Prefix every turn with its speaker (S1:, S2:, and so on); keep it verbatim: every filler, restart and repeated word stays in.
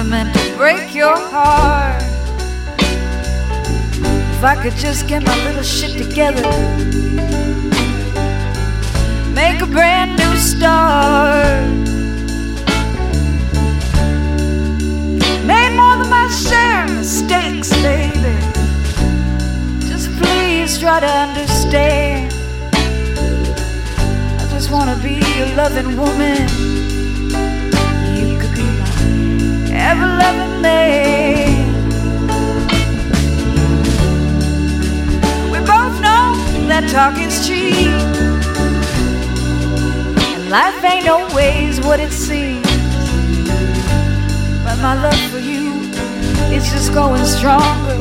S1: never meant to break your heart. If I could just get my little shit together, make a brand new start. Made more than my share of mistakes, baby. Just please try to understand. I just wanna be a loving woman. You could be my ever-loving man. We both know that talking's cheap, and life ain't always what it seems. But my love for you, it's just going stronger